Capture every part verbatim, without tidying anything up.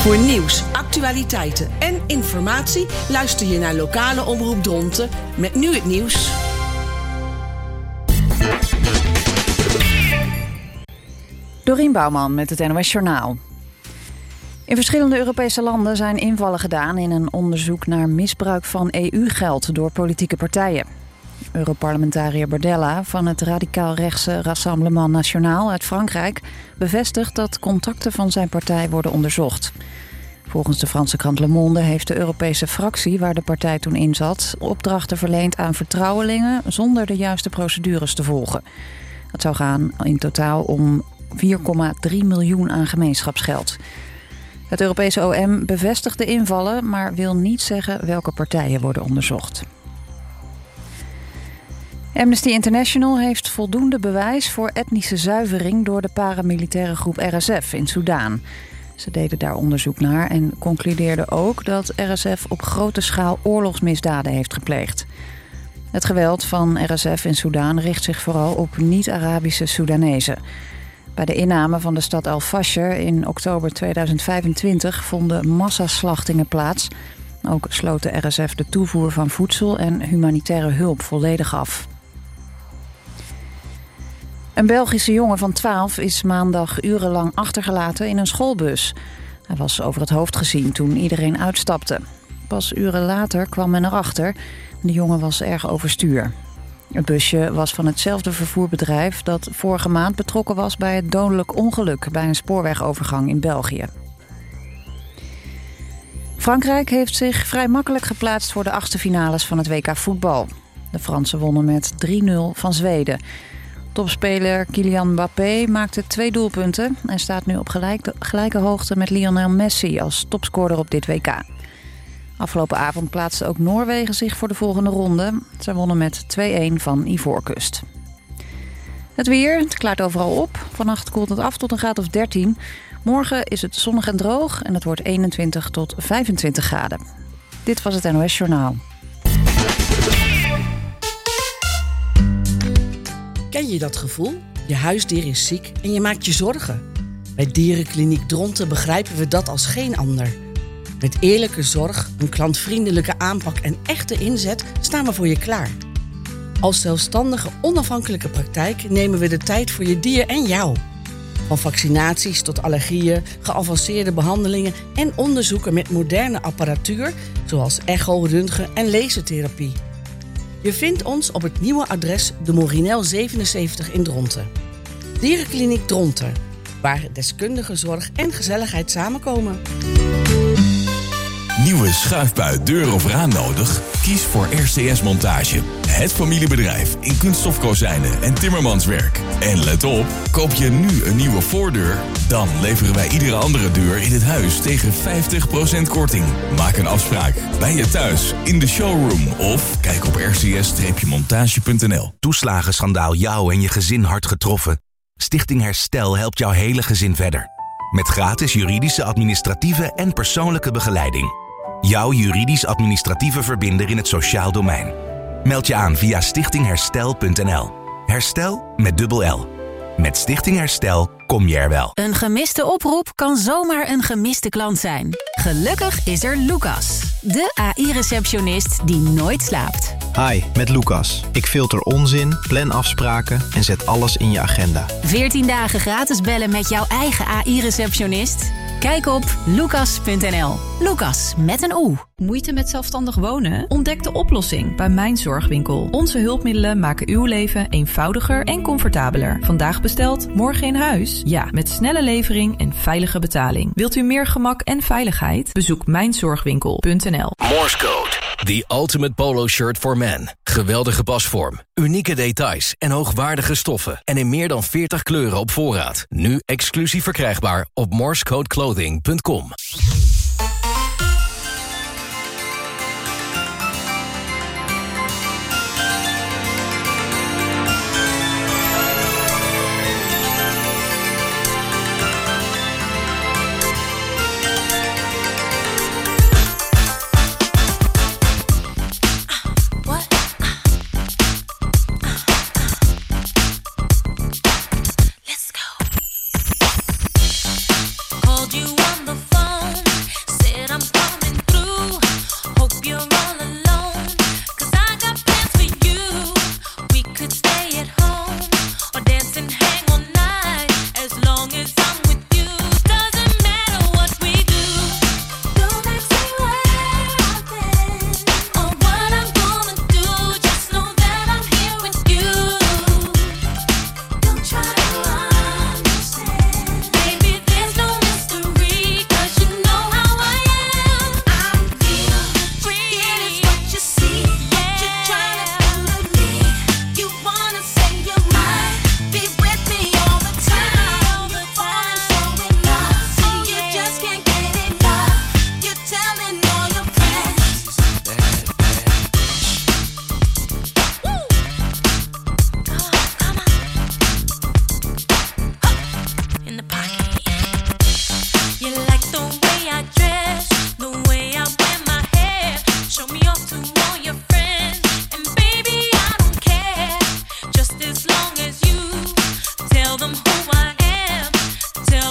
Voor nieuws, actualiteiten en informatie luister je naar lokale Omroep Dronten met nu het nieuws. Dorien Bouwman met het N O S Journaal. In verschillende Europese landen zijn invallen gedaan in een onderzoek naar misbruik van E U-geld door politieke partijen. Europarlementariër Bardella van het radicaal-rechtse Rassemblement National uit Frankrijk bevestigt dat contacten van zijn partij worden onderzocht. Volgens de Franse krant Le Monde heeft de Europese fractie waar de partij toen in zat opdrachten verleend aan vertrouwelingen zonder de juiste procedures te volgen. Het zou gaan in totaal om vier komma drie miljoen aan gemeenschapsgeld. Het Europese O M bevestigt de invallen, maar wil niet zeggen welke partijen worden onderzocht. Amnesty International heeft voldoende bewijs voor etnische zuivering door de paramilitaire groep R S F in Soedan. Ze deden daar onderzoek naar en concludeerden ook dat R S F op grote schaal oorlogsmisdaden heeft gepleegd. Het geweld van R S F in Soedan richt zich vooral op niet-Arabische Soedanezen. Bij de inname van de stad Al-Fasher in oktober tweeduizend vijfentwintig vonden massaslachtingen plaats. Ook sloot de R S F de toevoer van voedsel en humanitaire hulp volledig af. Een Belgische jongen van twaalf is maandag urenlang achtergelaten in een schoolbus. Hij was over het hoofd gezien toen iedereen uitstapte. Pas uren later kwam men erachter. De jongen was erg overstuur. Het busje was van hetzelfde vervoerbedrijf dat vorige maand betrokken was bij het dodelijk ongeluk bij een spoorwegovergang in België. Frankrijk heeft zich vrij makkelijk geplaatst voor de achtste finales van het W K voetbal. De Fransen wonnen met drie nul van Zweden. Topspeler Kylian Mbappé maakte twee doelpunten en staat nu op gelijke, gelijke hoogte met Lionel Messi als topscorer op dit W K. Afgelopen avond plaatste ook Noorwegen zich voor de volgende ronde. Zij wonnen met twee-een van Ivoorkust. Het weer, het klaart overal op. Vannacht koelt het af tot een graad of dertien. Morgen is het zonnig en droog en het wordt eenentwintig tot vijfentwintig graden. Dit was het N O S Journaal. Ken je dat gevoel? Je huisdier is ziek en je maakt je zorgen. Bij Dierenkliniek Dronten begrijpen we dat als geen ander. Met eerlijke zorg, een klantvriendelijke aanpak en echte inzet staan we voor je klaar. Als zelfstandige, onafhankelijke praktijk nemen we de tijd voor je dier en jou. Van vaccinaties tot allergieën, geavanceerde behandelingen en onderzoeken met moderne apparatuur, zoals echo, röntgen en lasertherapie. Je vindt ons op het nieuwe adres de Morinel zevenenzeventig in Dronten. Dierenkliniek Dronten, waar deskundige zorg en gezelligheid samenkomen. Nieuwe schuifbui, deur of raam nodig? Kies voor R C S Montage. Het familiebedrijf in kunststofkozijnen en timmermanswerk. En let op, koop je nu een nieuwe voordeur, dan leveren wij iedere andere deur in het huis tegen vijftig procent korting. Maak een afspraak bij je thuis, in de showroom of kijk op r c s montage punt n l. Toeslagenschandaal jou en je gezin hard getroffen? Stichting Herstel helpt jouw hele gezin verder. Met gratis juridische, administratieve en persoonlijke begeleiding. Jouw juridisch-administratieve verbinder in het sociaal domein. Meld je aan via stichting herstel punt n l. Herstel met dubbel L. Met Stichting Herstel kom je er wel. Een gemiste oproep kan zomaar een gemiste klant zijn. Gelukkig is er Lucas, de A I-receptionist die nooit slaapt. Hi, met Lucas. Ik filter onzin, plan afspraken en zet alles in je agenda. veertien dagen gratis bellen met jouw eigen A I-receptionist? Kijk op lucas punt n l. Lucas met een O. Moeite met zelfstandig wonen? Ontdek de oplossing bij Mijn Zorgwinkel. Onze hulpmiddelen maken uw leven eenvoudiger en comfortabeler. Vandaag besteld, morgen in huis? Ja, met snelle levering en veilige betaling. Wilt u meer gemak en veiligheid? Bezoek mijn zorgwinkel punt n l. Morse Code, the ultimate polo shirt for men. Geweldige pasvorm, unieke details en hoogwaardige stoffen. En in meer dan veertig kleuren op voorraad. Nu exclusief verkrijgbaar op morsecodeclothing punt com. Called you on the phone.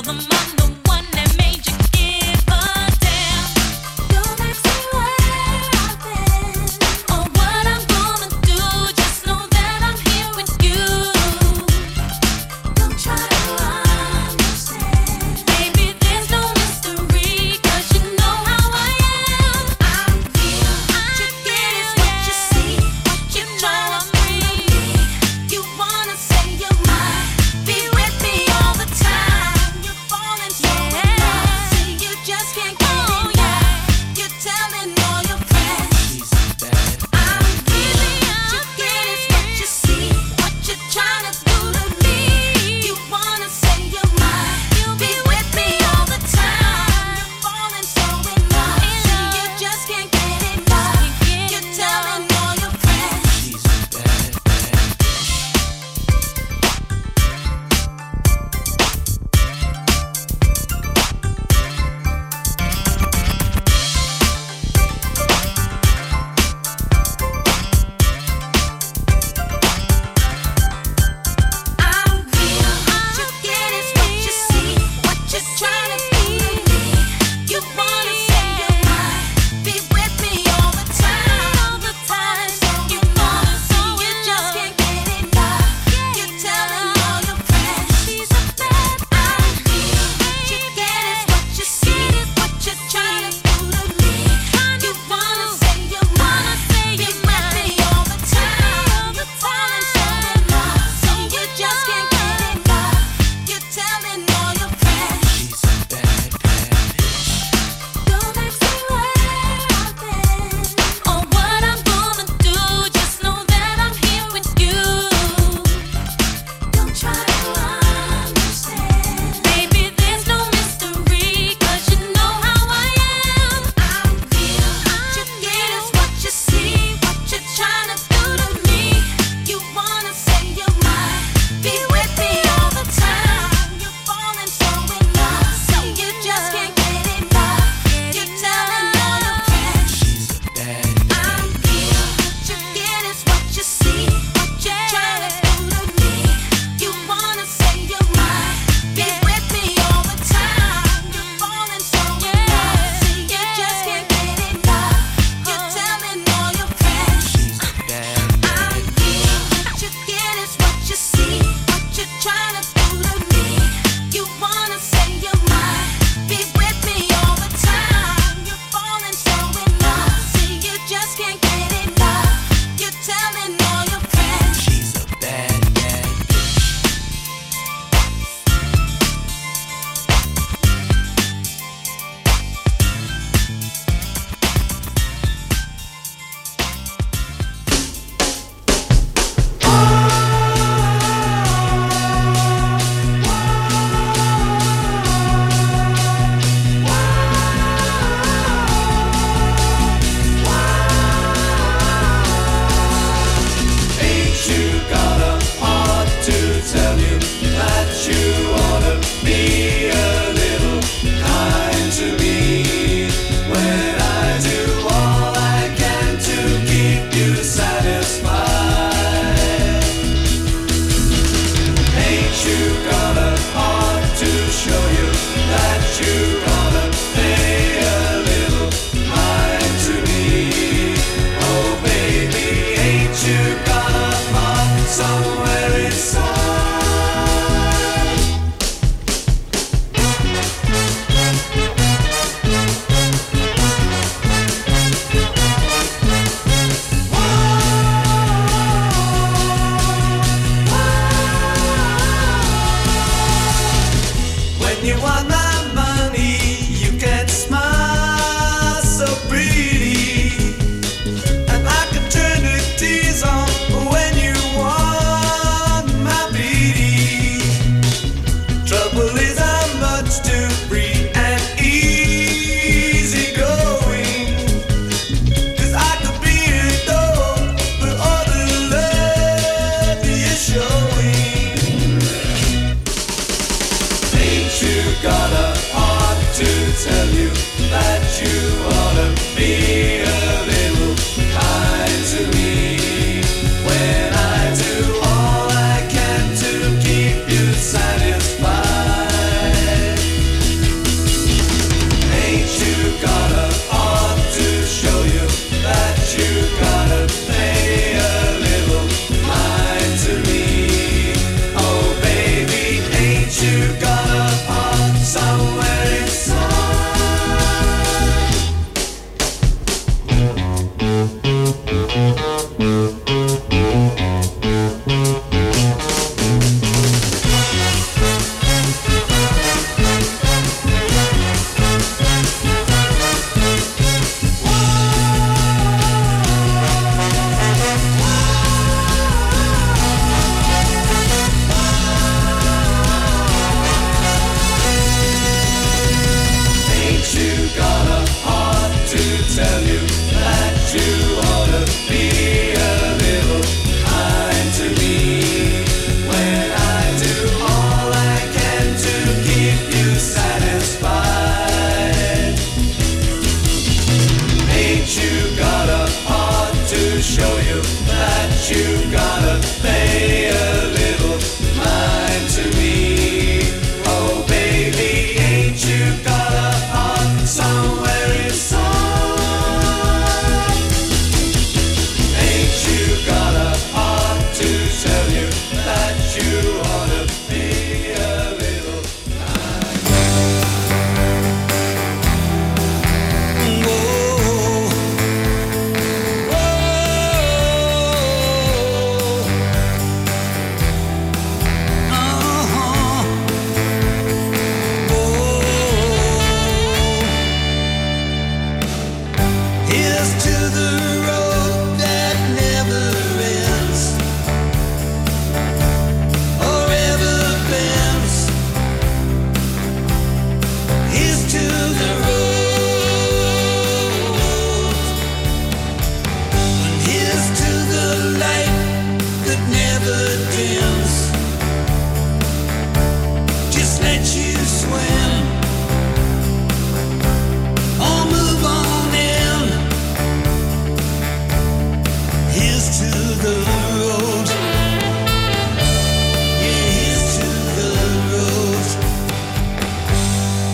Got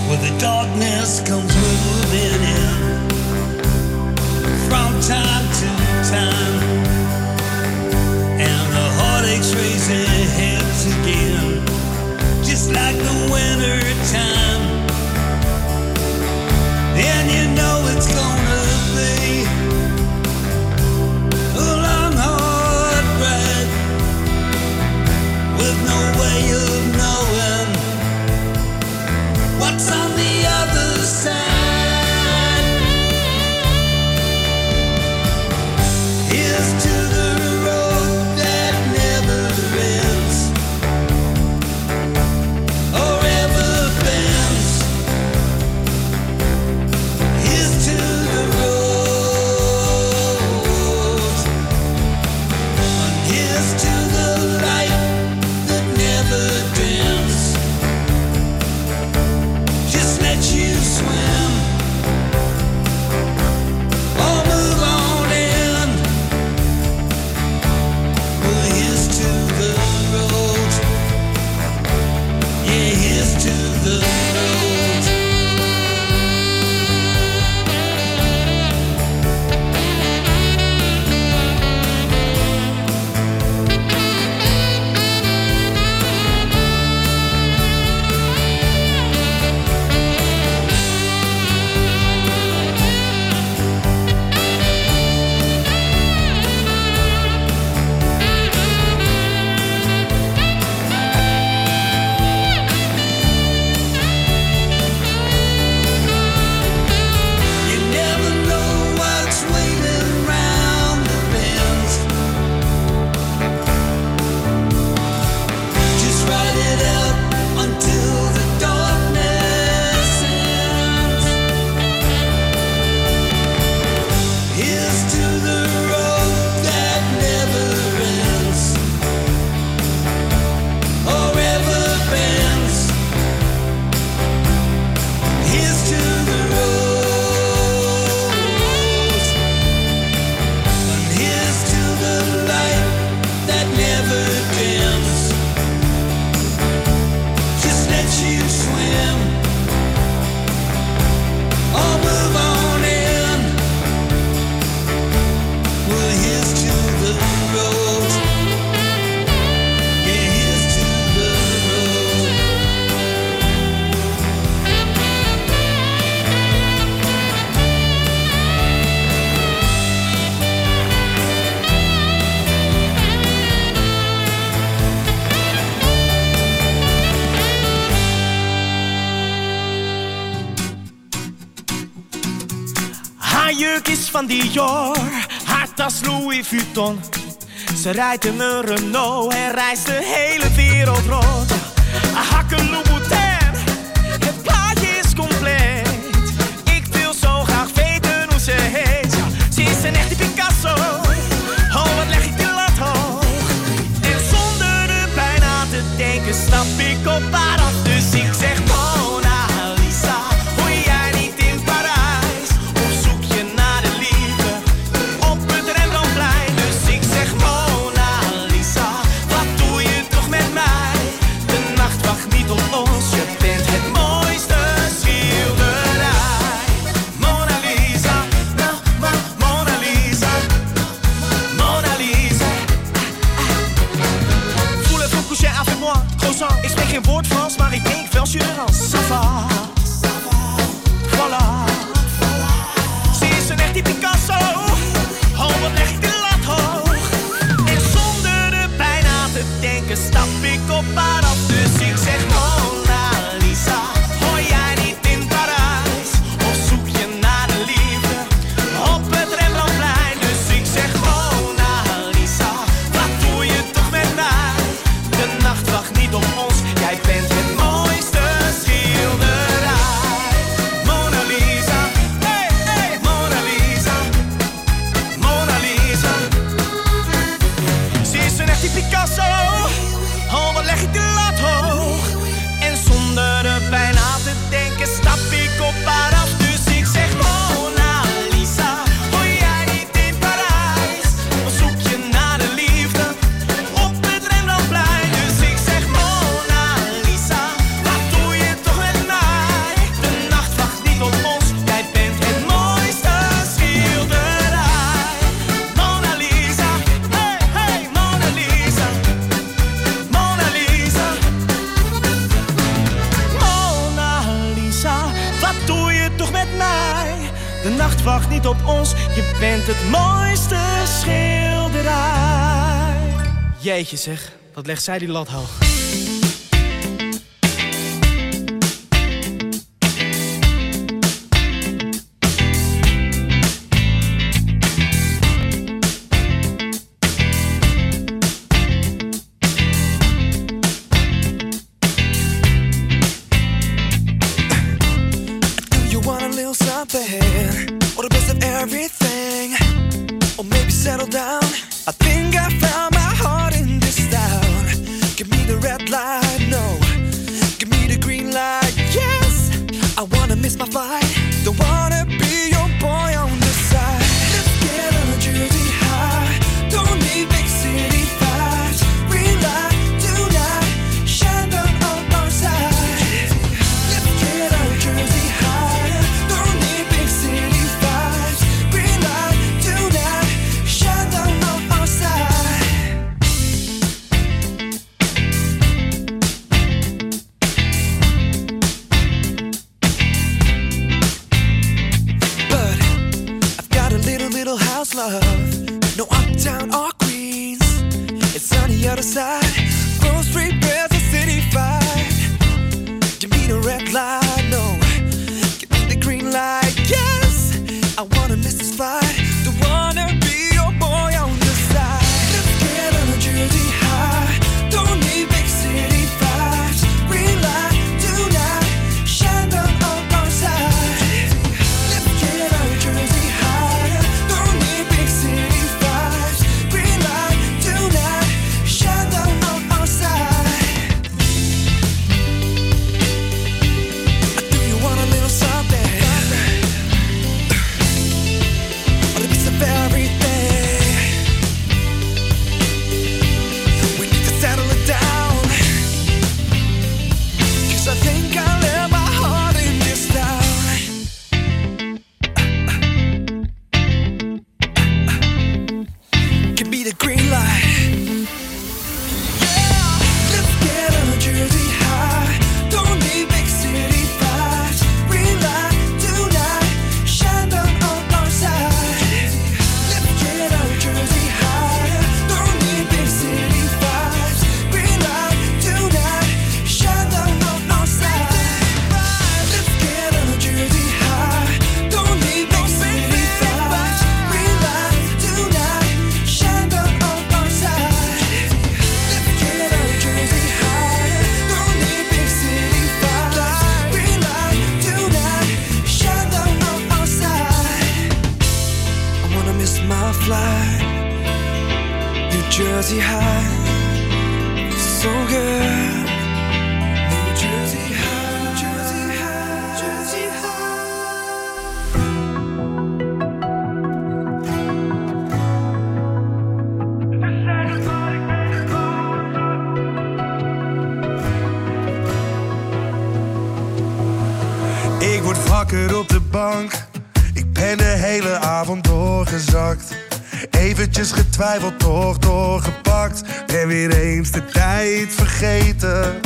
where the darkness comes moving in from time to time, and the heartaches raise their heads again, just like the winter time. And you know it's gonna be a long hard ride with no way of knowing what's on the other side. Here's to the road that never ends or ever bends. Here's to the road, and here's to the light that never dims. Just let you swim or move on in. Well, here's to the road. Yeah, here's to the road. You never know what's waiting round the bend. Just ride it out until the darkness ends. Here's to the road that never ends or ever bends. Here's to the road, and here's to the light that never dims. Just let you swim or move on in. Well, here's to the road. Yeah, here's to the road. Haar jurk is van Dior, haar tas Louis Vuitton. Ze rijdt in een Renault en reist de hele wereld rond. Haar hakken Louboutin, het plaatje is compleet. Ik wil zo graag weten hoe ze heet. Ja, ze is een echte Picasso, oh wat leg ik die lat hoog. En zonder er bijna te denken stap ik op haar af. Dus ik zeg Mona Lisa, hoor jij niet in Parijs? Of zoek je naar de liefde op het Rembrandtplein? Dus ik zeg Mona Lisa, wat doe je toch met mij? De nacht wacht niet op ons. De nacht wacht niet op ons, je bent het mooiste schilderij. Jeetje zeg, wat legt zij die lat hoog. Or the best of everything, or maybe settle down. I think I found my heart in this town. Give me the red light, no. Give me the green light, yes. I wanna miss my flight. Don't wanna be your boy on the side. Let's get on a Jersey high. Don't need big city vibes. Green light tonight, shine down on our side. Let's get on a Jersey high. Don't need big city vibes. Green light tonight, shine down on our side. But I've got a little, little house love. No uptown or Queens. It's on the other side. Grove Street, there's a city vibe. Give me the red light, no. Give me the green light, yes. I wanna miss this flight. Don't wanna be your boy on the side. Let's get on a Jersey high. Don't need big city vibes. Green light tonight, shine down on our side. Let's get on a Jersey high. Don't need big city vibes. Green light tonight, shine down on our side. Do you want a little something? Or the piece of everything? We need to settle it down. 'Cause I think I left my heart in this town. Give me the green light. Yeah, let's get on a Jersey high. Don't need big city vibes. Green light tonight, shine down on our side. Let's get on a Jersey high. Don't need big city vibes. Green light tonight, shine down on our side. Let's get on a Jersey high. Don't need big city vibes. Green light tonight, shine down on our side. Let's get on a Jersey high. Don't need big city vibes. Green light tonight, shine down on our side. I wanna miss my flight. New Jersey high, so good. New Jersey high, Jersey high, Jersey Ik word wakker op de bank. Ik ben de hele avond doorgezakt. Eventjes getwijfeld, toch doorgepakt. Ben weer eens de tijd vergeten.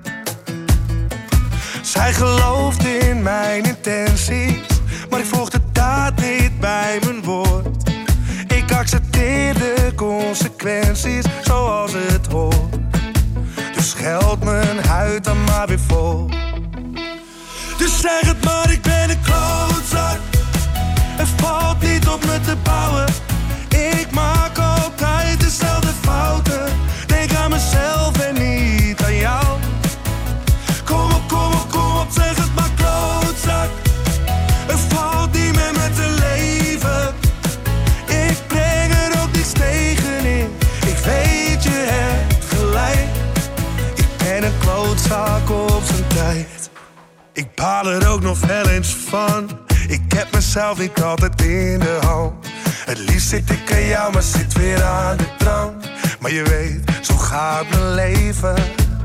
Zij gelooft in mijn intenties, maar ik volg de daad niet bij mijn woord. Ik accepteer de consequenties zoals het hoort. Dus scheld mijn huid dan maar weer vol. Dus zeg het maar, ik ben een klootzak. Het valt niet op me te bouwen. Ik maak altijd dezelfde fouten. Denk aan mezelf en niet aan jou. Kom op, kom op, kom op, zeg het maar, klootzak. Het valt niet meer met te leven. Ik breng er ook niks tegen in. Ik weet je hebt gelijk. Ik ben een klootzak op zijn tijd. Ik baal er ook nog wel eens van. Ik heb mezelf niet altijd in de hand. Het liefst zit ik aan jou, maar zit weer aan de drank. Maar je weet, zo gaat mijn leven.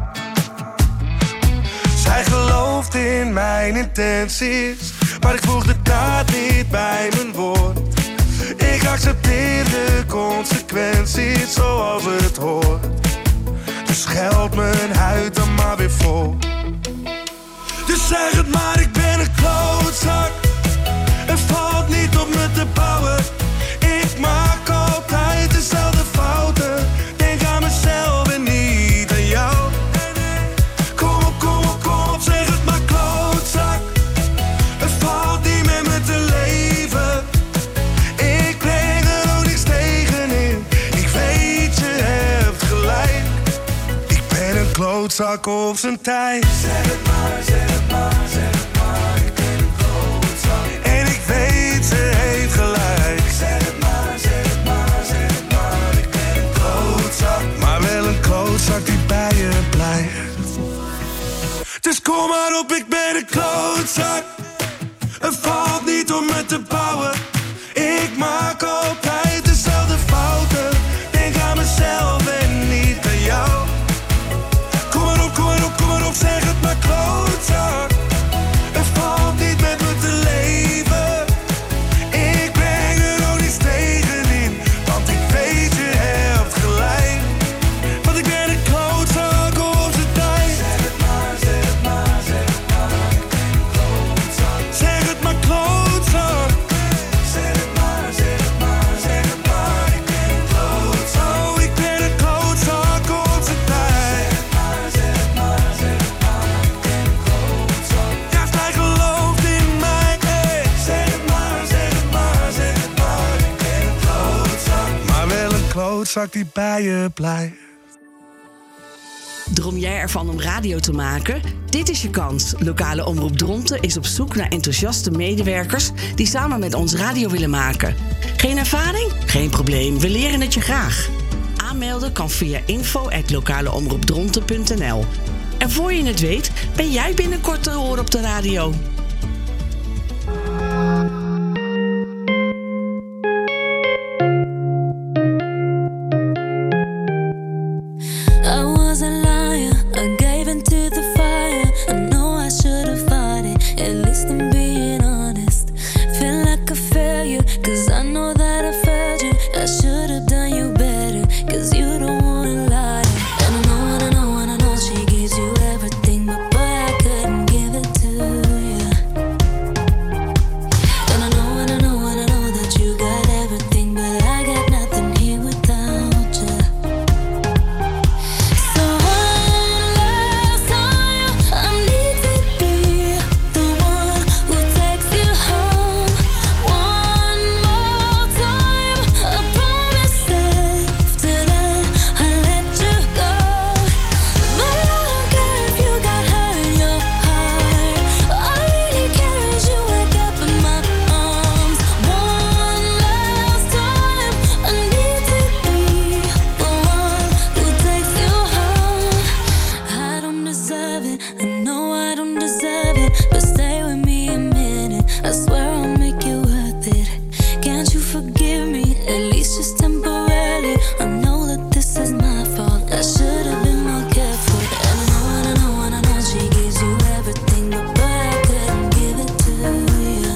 Zij gelooft in mijn intenties, maar ik voeg de daad niet bij mijn woord. Ik accepteer de consequenties zoals het hoort. Dus scheld mijn huid dan maar weer vol. Dus zeg het maar, ik ben een klootzak. Het valt niet klootzak op zijn tijd. Zeg het maar, zeg het maar, zeg het maar, ik ben een klootzak. En ik weet, ze heeft gelijk. Zeg het maar, zeg het maar, zeg het maar, ik ben een klootzak. Maar wel een klootzak die bij je blijft. Dus kom maar op, ik ben een klootzak. Het valt niet om me te bouwen. Ik maak altijd dezelfde fouten. Denk aan mezelf en niet aan jou. Kom maar op, kom maar op, kom maar op, zeg het maar klootzak. Het valt niet met me te leven. Ik breng er ook niets tegenin, want ik weet je hebt gelijk. Want ik ben een klootzak op zijn tijd. Zeg het maar, zeg het maar, zeg het maar, ik ben een klootzak. Zeg het maar klootzak. Zeg het maar, zeg het maar, zeg het maar, ik ben een klootzak. Oh, ik ben een klootzak op zijn tijd. Zeg het maar, zeg het maar, zeg het maar, ik ben een klootzak. Ja, zij gelooft in mij, hey. Zeg het maar, zeg het maar, zeg het maar, ik ben een klootzak. Maar wel een klootzak die bij je blijft. Droom jij ervan om radio te maken? Dit is je kans. Lokale Omroep Dronten is op zoek naar enthousiaste medewerkers die samen met ons radio willen maken. Geen ervaring? Geen probleem, we leren het je graag. Aanmelden kan via info at lokaleomroepdronten punt n l. En voor je het weet, ben jij binnenkort te horen op de radio. I was a liar, I gave into the fire. I know I should have fought it, at least I'm being honest. Feel like a failure, cause I know that I failed you. I should have done you better, cause you don't wanna lie. And I know, and I know, and I know she gives you everything, but boy, I couldn't give it to you. And I know, and I know, and I know that you got everything, but I got nothing here without you. So one last time, I need to be the one who takes you home. One more time, I promise that after that I let you go. But I don't care if you got hurt in your heart. All I really care is you wake up in my arms. One last time, I need to be the one who takes you home. I don't deserve it, I know I don't deserve it, but stay with me a minute, I swear I'll make it worth it. Can't you forgive me, at least just temporarily? I know that this is my fault, I should have been more careful. And I know, and I know, and I know she gives you everything, but boy, I couldn't give it to you.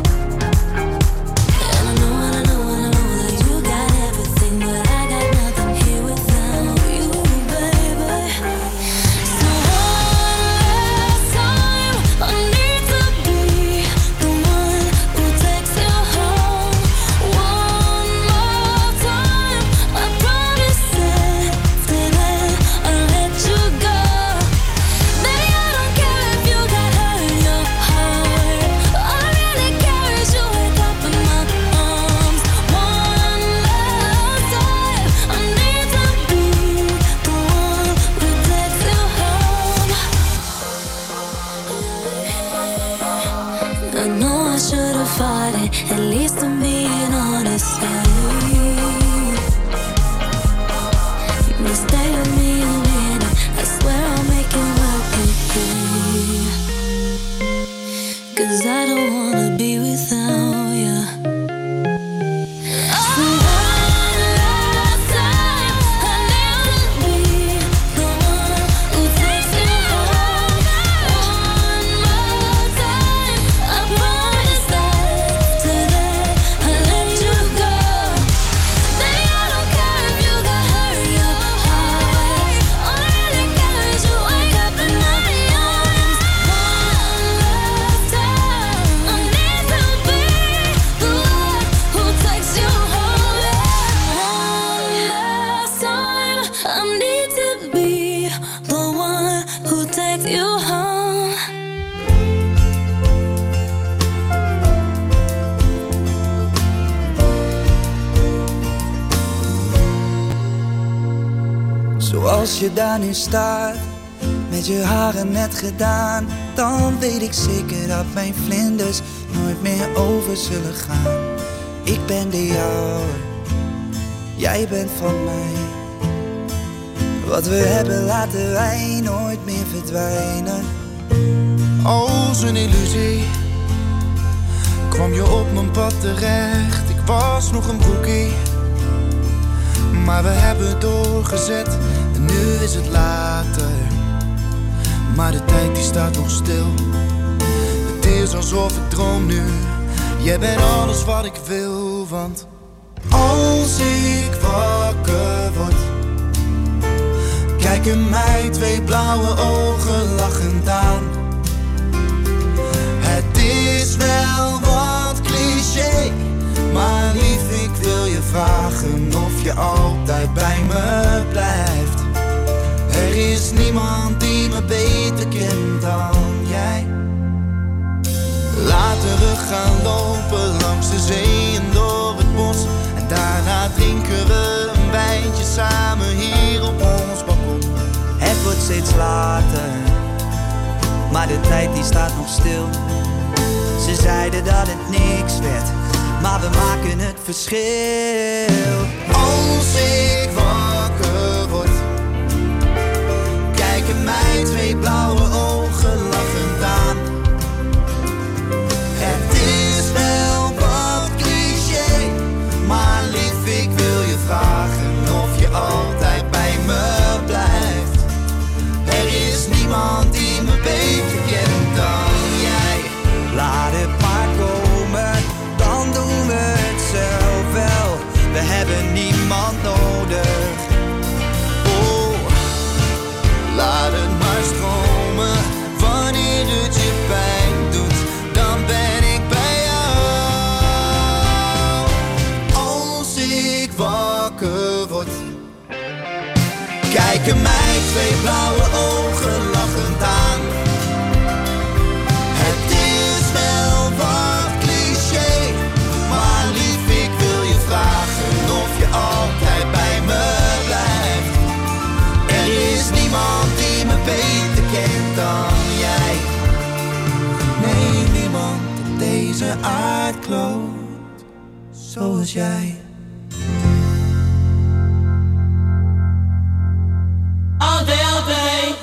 And I know, and I know, and I know that you got everything, but I got nothing here without you, baby. So one last time, I need to be the one who takes you home. One more time, I promise that after that I'll let you go. Baby, I don't care if you got hurt in your heart. All I really care is you wake up in my arms. One last time, I need to be the one who takes you home. I know I should have fought it, at least I'm being honest. But stay with me a minute, I swear I'll make it work with you. Cause I don't wanna be without you. So one last time, I need to be the one who takes you home. One more time, I promise that after that I let you go. Baby, I don't care if you got hurt in your heart. All I really care is you wake up in my arms. One last time, I need to be the one who takes you home. One last time, I need to be the one who takes you home. Zoals je daar nu staat, met je haren net gedaan, dan weet ik zeker dat mijn vlinders nooit meer over zullen gaan. Ik ben de jouwe, jij bent van mij. Wat we hebben laten wij nooit meer verdwijnen. Als een illusie kwam je op mijn pad terecht. Ik was nog een broekie, maar we hebben doorgezet. En nu is het later, maar de tijd die staat nog stil. Het is alsof ik droom nu. Jij bent alles wat ik wil, want als ik wakker word, kijken mij twee blauwe ogen lachend aan. Het is wel wat cliché, maar lief, ik wil je vragen of je altijd bij me blijft. Er is niemand die me beter kent dan jij. Laten we gaan lopen langs de zee en door het bos. En daarna drinken we een wijntje samen hier op ons balkon. Het wordt steeds later, maar de tijd die staat nog stil. Ze zeiden dat het niks werd, maar we maken het verschil. Als ik wakker word, kijken mij twee blauwe ogen lachend aan. Het is wel wat cliché, maar lief, ik wil je vragen of je altijd bij me blijft. Er is niemand die me beter kent dan jij. Laat het maar komen, dan doen we het zelf wel. We hebben niemand nodig. Oh, laat het maar stromen. Wanneer het je pijn doet, dan ben ik bij jou. Als ik wakker word, kijken mij twee blauwe ogen lachend aan. Het is wel wat cliché, maar lief, ik wil je vragen of je altijd bij me blijft. Er is niemand die me beter kent dan jij. Nee, niemand op deze aardkloot zoals jij. All day, all day.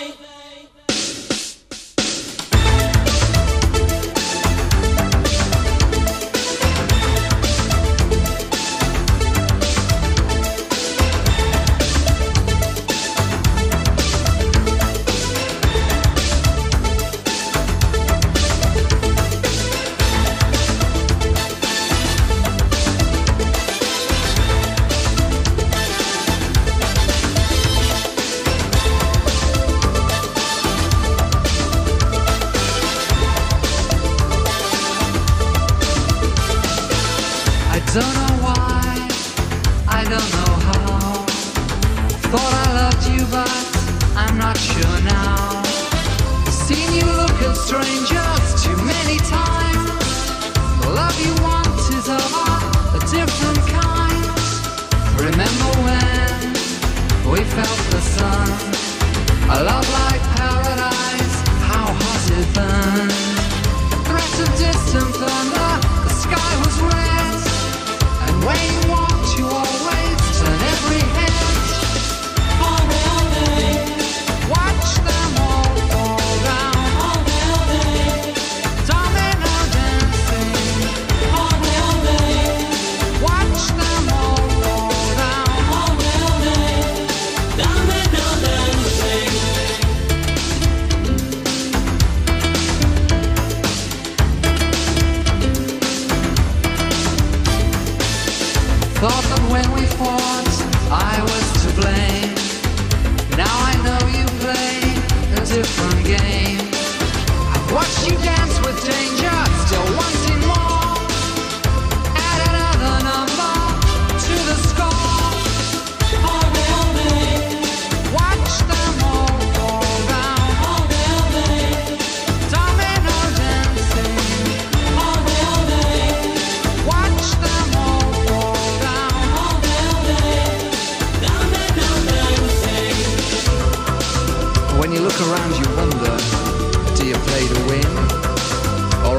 Don't know why, I don't know how. Thought I loved you, but I'm not sure now. Seen you look at strangers too many times. The love you want is of a different kind. Remember when we felt the sun? A love like paradise, how hot it burned. Threat of distant thunder, the sky was red. When you walked, you always turn every head. All day, all day. Watch them all fall down. All day, all day. Darling,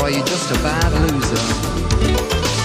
are you just a bad loser?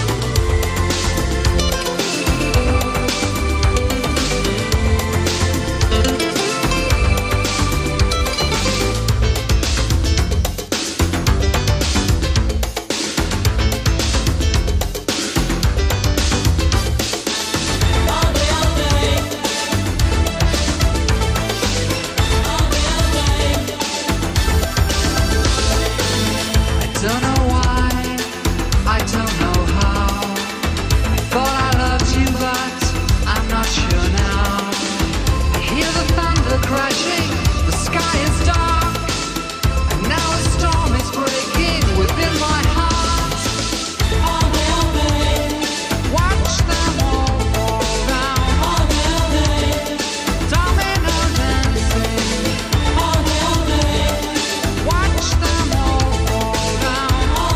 Don't know why, I don't know how. I thought I loved you, but I'm not sure now. I hear the thunder crashing, the sky is dark, and now a storm is breaking within my heart. All day, all day, watch them all fall down. All day, all day, domino dancing. All day, all day, watch them all fall down.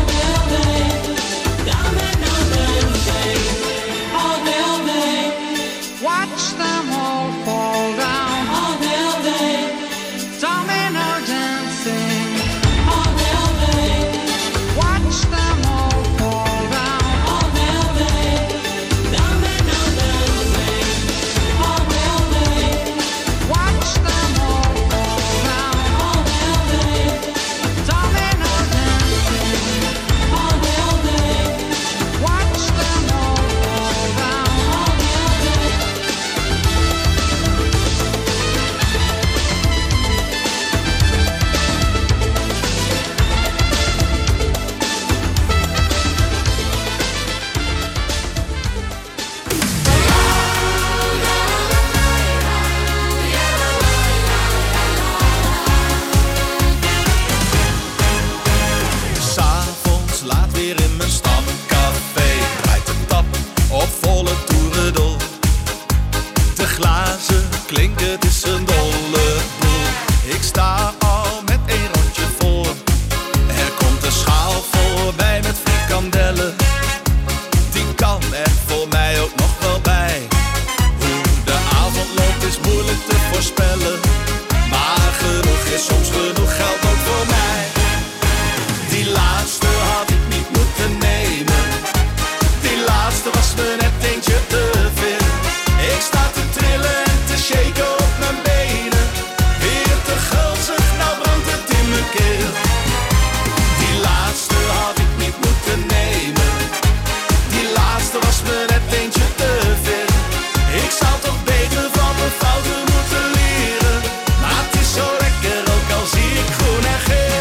Watch them all fall down. All day, all day. Domino dancing. All day, all day. Watch them all fall down. All day, all day. Domino dancing. All day, all day. Watch them all fall down. All day, all day. Domino dancing. All day, all day. Watch them all fall down. All day, all day. S'avonds laat weer in mijn stamcafé. Draait de tap op volle toeren door. De glazen klinken, het is een dolle boel. Ik sta al met één rondje voor. Er komt een schaal voorbij met frikandellen. Die kan er voor mij ook nog wel bij. Hoe de avond loopt is moeilijk te voorspellen. Maar genoeg is soms genoeg geld ook voor mij. Die laatste had ik niet moeten nemen. Die laatste was me net eentje te veel. Ik sta te trillen en te shaken op mijn benen. Weer te gulzig, nou brandt het in mijn keel. Die laatste had ik niet moeten nemen. Die laatste was me net eentje te veel. Ik zou toch beter van mijn fouten moeten leren. Maar het is zo lekker, ook al zie ik groen en geel.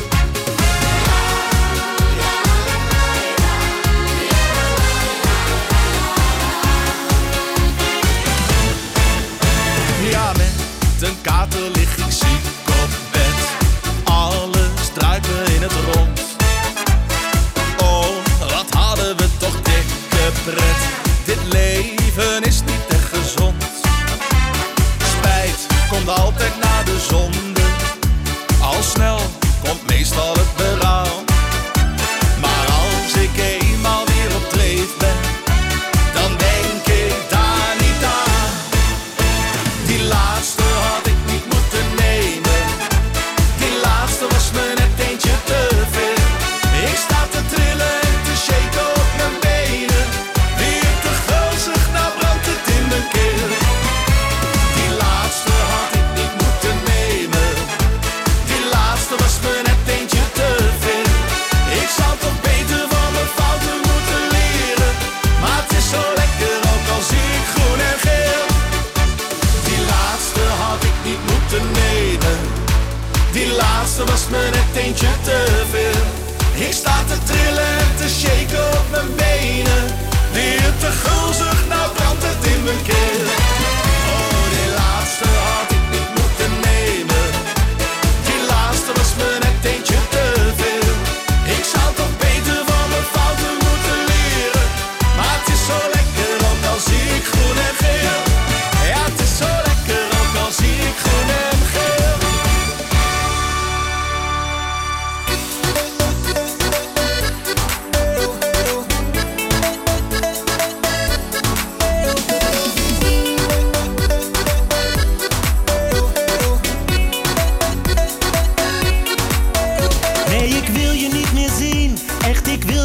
Ja, met een kater lig ik ziek op bed. Alles draait me in het rond. Oh, wat hadden we toch dikke pret. Dit leven is niet echt gezond. Spijt komt altijd na de zonde. Al snel komt meestal het berouw. Maar als ik eenmaal weer op dreef ben, dan denk ik daar niet aan. Die laatste had ik niet moeten nemen. Die laatste was me net eentje te veel. Ik sta te trillen en te shaken op mijn benen. Weer te gulzig, nou brandt het in mijn keel. Die laatste had ik niet moeten nemen. Die laatste was me net eentje te veel. Ik zou toch beter van mijn fouten moeten leren. Maar het is zo lekker, ook al zie ik groen en geel. Die laatste had ik niet moeten nemen. Die laatste was me net eentje te veel. Ik sta te trillen en te shaken op mijn benen. Weer te gulzig, nou brandt het in mijn keel. Oh, die laatste had ik niet moeten nemen. Die laatste was me net eentje te veel. Ik zou toch beter van mijn fouten moeten leren. Maar het is zo lekker, ook al zie ik groen en geel. Ja, het is zo lekker, ook al zie ik groen en geel.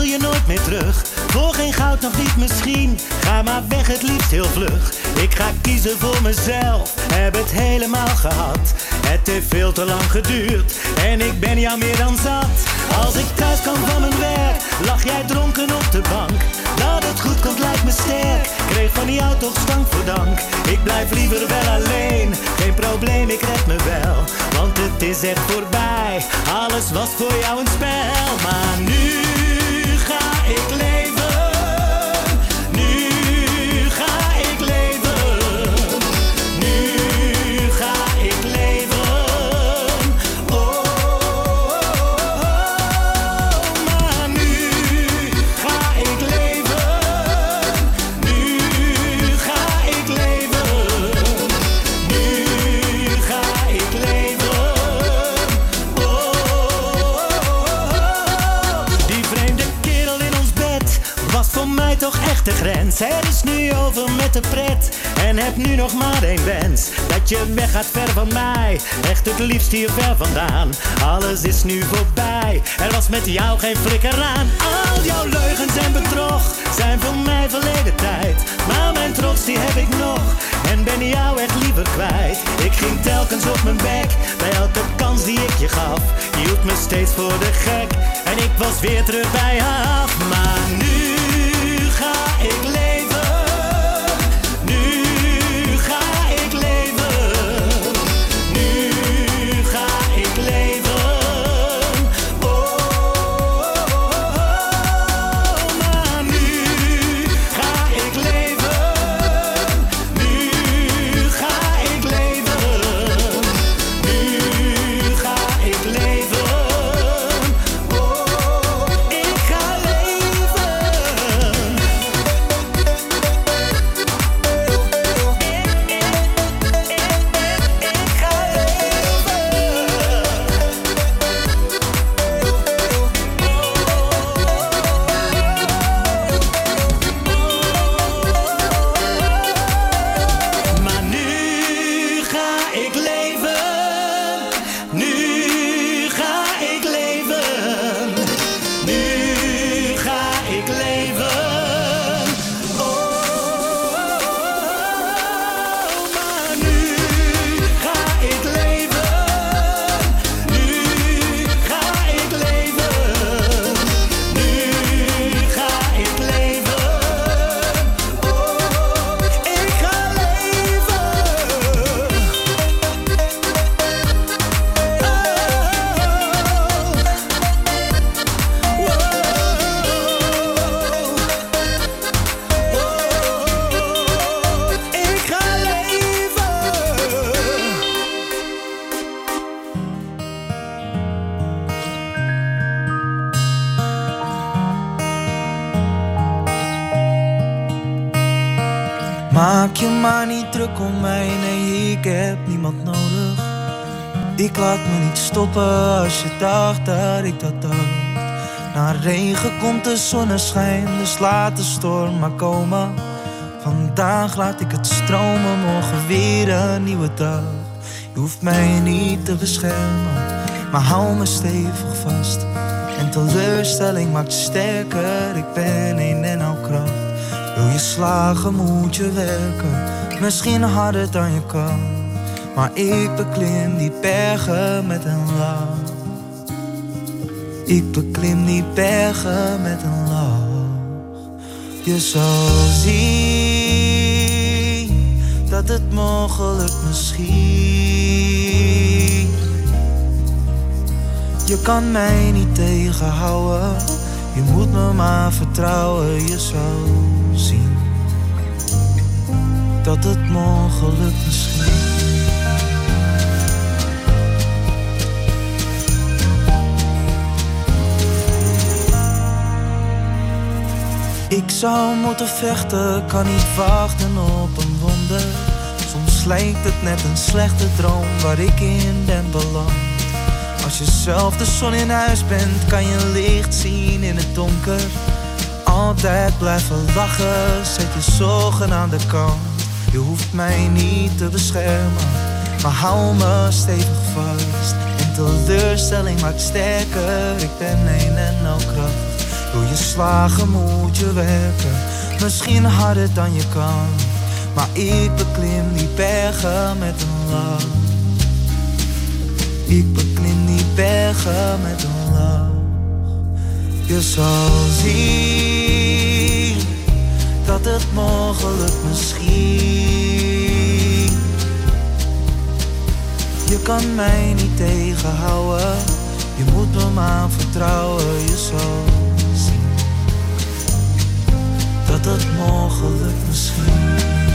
je nooit meer terug. Voor geen goud nog niet misschien. Ga maar weg, het liefst heel vlug. Ik ga kiezen voor mezelf, heb het helemaal gehad. Het heeft veel te lang geduurd en ik ben jou meer dan zat. Als ik thuis kan van mijn werk, lag jij dronken op de bank. Dat het goed komt lijkt me sterk, kreeg van jou toch stank voor dank. Ik blijf liever wel alleen, geen probleem, ik red me wel. Want het is echt voorbij, alles was voor jou een spel. Maar nu ga ik leven, nu ga ik leven, nu ga ik leven. Oh, oh, oh, oh. Maar nu ga ik leven, nu ga ik leven, nu ga ik leven. Oh, oh, oh. Die vreemde kerel in ons bed was voor mij toch echt de grens. Er is nu over met de pret en heb nu nog maar één wens. Dat je weggaat ver van mij, echt het liefst hier ver vandaan. Alles is nu voorbij, er was met jou geen flikker aan. Al jouw leugens en bedrog zijn voor mij verleden tijd. Maar mijn trots die heb ik nog en ben jou echt liever kwijt. Ik ging telkens op mijn bek bij elke kans die ik je gaf. Je hield me steeds voor de gek en ik was weer terug bij je af. Maar nu ga ik leven, nu ga ik leven, nu ga ik leven. Oh, oh, oh, oh. Maar nu ga ik leven, nu ga ik leven, nu ga ik leven. Oh, ik ga leven. Maar nu ga ik leven, nu ga ik leven, nu ga ik leven. Oh, maar nu ga ik leven, nu ga ik leven, nu ga ik leven. Oh, ik ga leven. Ik ga leven. Maak je maar niet druk om mij, nee, ik heb niemand nodig. Ik laat me niet stoppen als je dacht dat ik dat dacht. Na regen komt de zonneschijn, dus laat de storm maar komen. Vandaag laat ik het stromen, morgen weer een nieuwe dag. Je hoeft mij niet te beschermen, maar hou me stevig vast. En teleurstelling maakt sterker, ik ben een en al kracht. Wil je slagen moet je werken, misschien harder dan je kan. Maar ik beklim die bergen met een lach. Ik beklim die bergen met een lach. Je zal zien dat het mogelijk misschien. Je kan mij niet tegenhouden, je moet me maar vertrouwen. Je zal zien dat het mogelijk misschien. Ik zou moeten vechten, kan niet wachten op een wonder. Soms lijkt het net een slechte droom waar ik in ben beland. Als je zelf de zon in huis bent, kan je licht zien in het donker. Altijd blijven lachen, zet je zorgen aan de kant. Je hoeft mij niet te beschermen, maar hou me stevig vast. En teleurstelling maakt sterker, ik ben een en al kracht. Wil je slagen moet je werken. Misschien harder dan je kan, maar ik beklim die bergen met een lach. Ik beklim die bergen met een lach. Je zal zien dat het mogelijk misschien. Je kan mij niet tegenhouden, je moet me maar vertrouwen. Je zal zien dat het mogelijk misschien.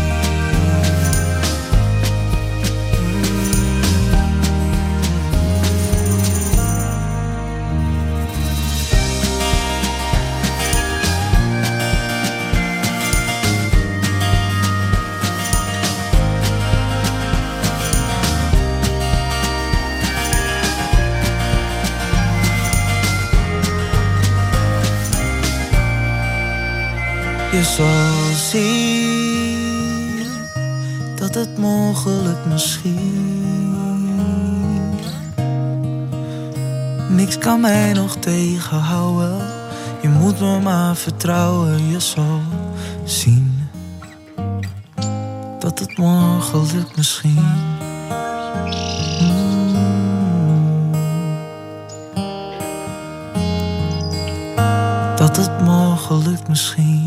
Je zal zien dat het mogelijk misschien. Niks kan mij nog tegenhouden, je moet me maar vertrouwen. Je zal zien dat het mogelijk misschien. Dat het mogelijk misschien.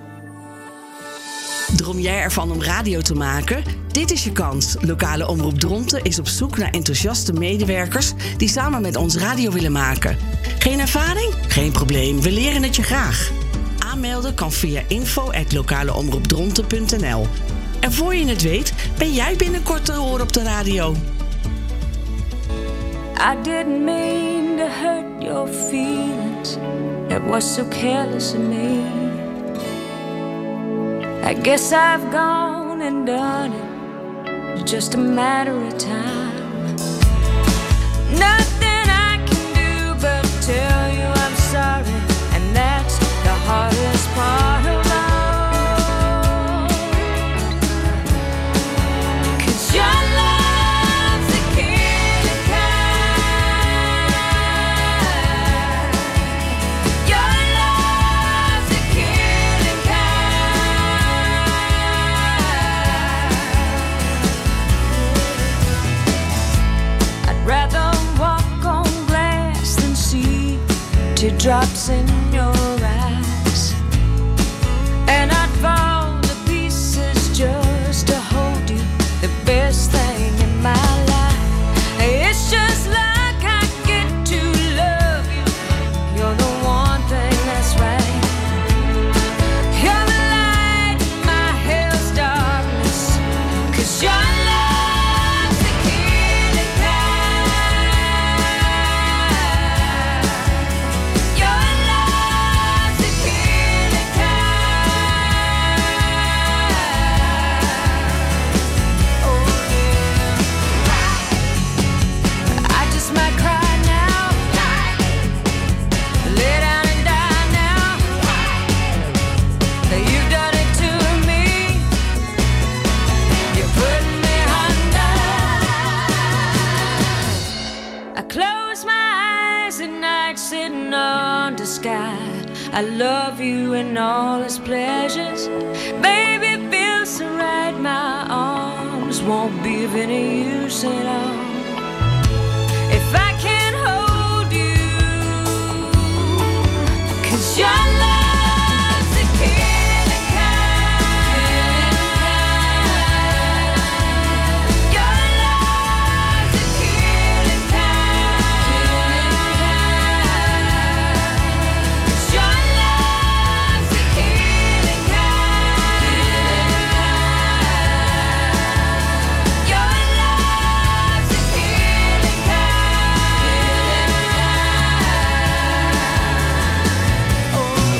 Droom jij ervan om radio te maken? Dit is je kans. Lokale Omroep Dronten is op zoek naar enthousiaste medewerkers die samen met ons radio willen maken. Geen ervaring? Geen probleem, we leren het je graag. Aanmelden kan via info at lokaleomroepdronten punt n l. En voor je het weet, ben jij binnenkort te horen op de radio. I didn't mean to hurt your feelings. It was so careless of me. I guess I've gone and done it. It's just a matter of time. Nothing I can do but tell you I'm sorry, and that's the hardest part of all. 'Cause your love's a killing kind. Your love's a killing kind. I'd rather walk on glass than see teardrops in your eyes, and I'd fall to pieces just to hold you, the best thing in my life. It's just like I get to love you. You're the one thing that's right. You're the light in my hell's darkness. 'Cause your love's the killing kind. Your love's the killing kind. Oh yeah. I just might cry now. Lay down and die now. You've done it to me. You put me under. I close my eyes at night, sitting under sky. I love you and all its pleasures. Baby, it feels so right. My arms won't be of any use at all if I can't hold you. 'Cause your love's a killing kind. Your love's a killing kind. 'Cause your love's a killing kind. Your love's a killing kind. Oh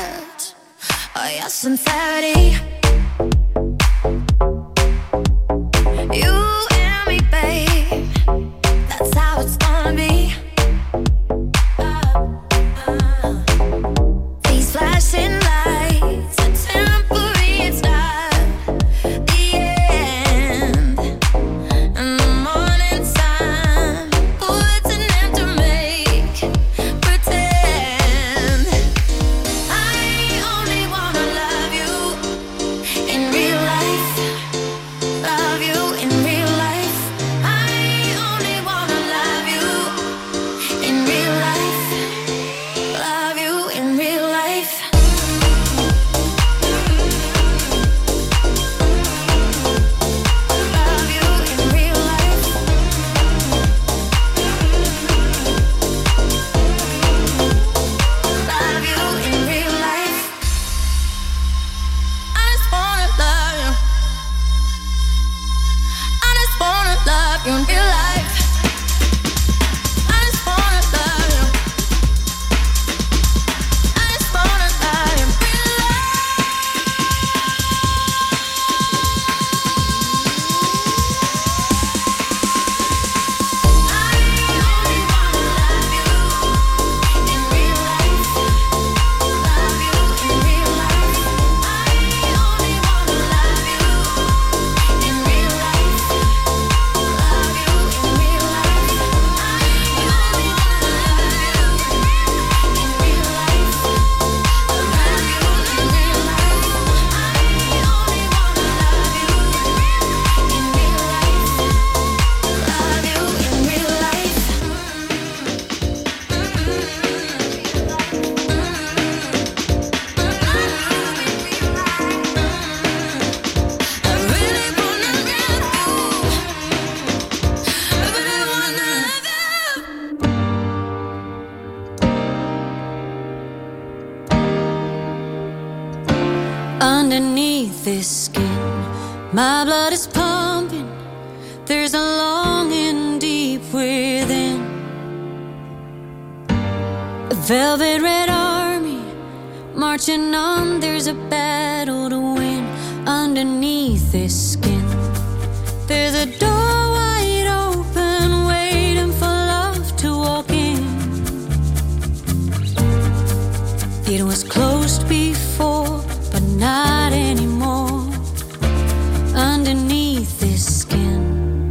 touch, oh, your sincerity. You and me, babe, that's how it's gonna be. These flashing lights are temporary, it's not the end. In the morning time, what's an end to make pretend? I only wanna love you in real life, love you in real life. I only wanna love you in real life, love you in real life. Love you in real life. Love you in real life. I just wanna love you. I just wanna love you in real life. I just wanna love you. I just wanna love you in real Underneath this skin, my blood is pumping. There's a longing deep within. A velvet red army marching on. There's a battle to win. Underneath this skin, there's a door wide open, waiting for love to walk in. It was closed before, but not anymore. Underneath this skin,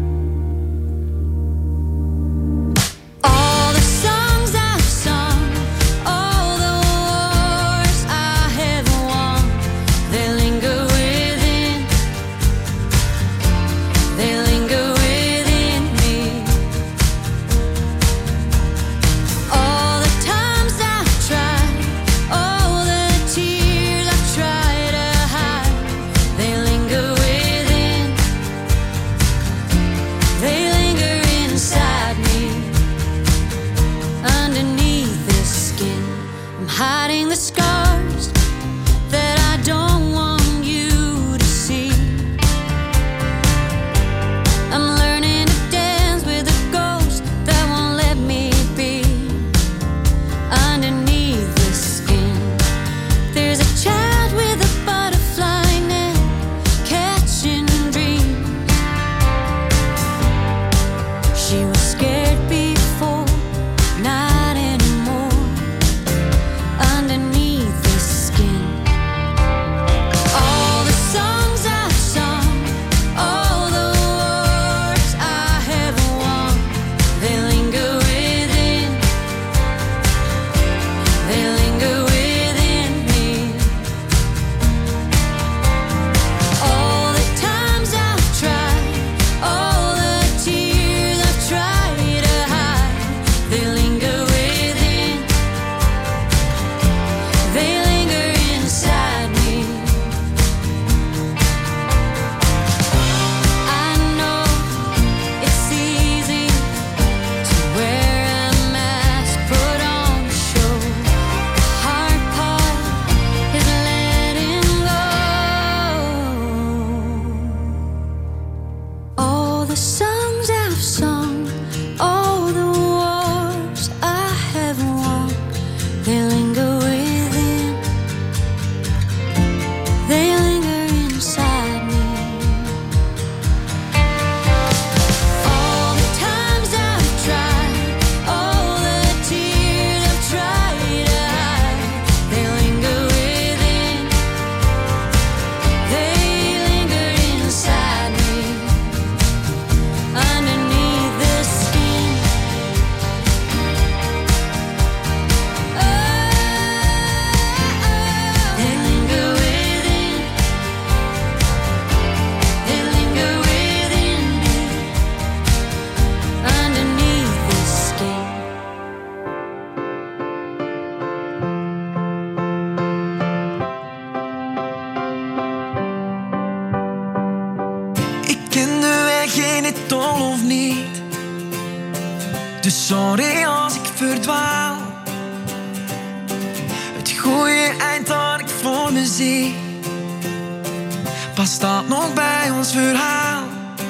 all the songs I've sung, all the wars I have won, they linger within, they linger within me. All the times I've tried, all the tears I've tried to hide, they linger within, Sorry als ik verdwaal. Het goede eind dat ik voor me zie, past dat nog bij ons verhaal?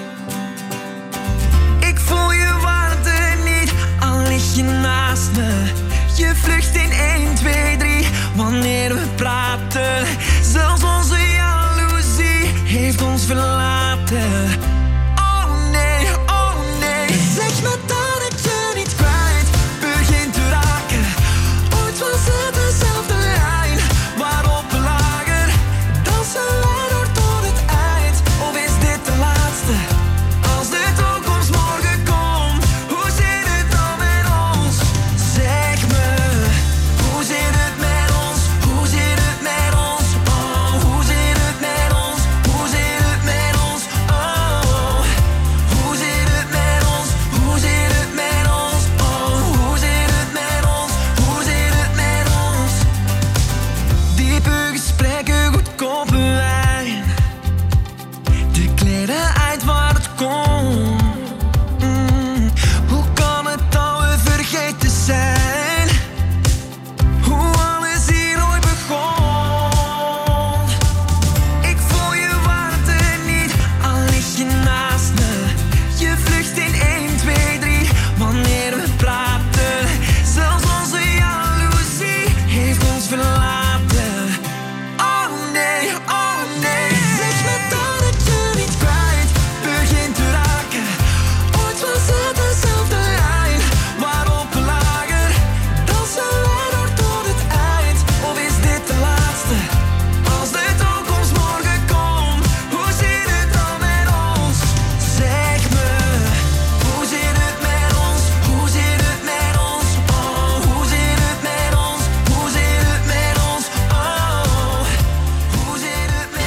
Ik voel je warmte niet, al lig je naast me. Je vlucht in één, twee, drie, wanneer we praten. Zelfs onze jaloezie heeft ons verlaten. Oh nee, oh nee. Zeg me dat ik je niet kwijt begin te raken. Ooit was het dezelfde lijn waarop we lagen. Dansen wij door tot het eind, of is dit de laatste? Als de toekomst morgen komt, hoe zit het dan met ons? Zeg me, hoe zit het met ons? Hoe zit het met ons? Oh, hoe zit het met ons? Hoe zit het met ons? Oh, hoe zit het met ons? Hoe zit het met ons? Oh, hoe zit het met ons? Hoe zit het met ons? Diepe gesprekken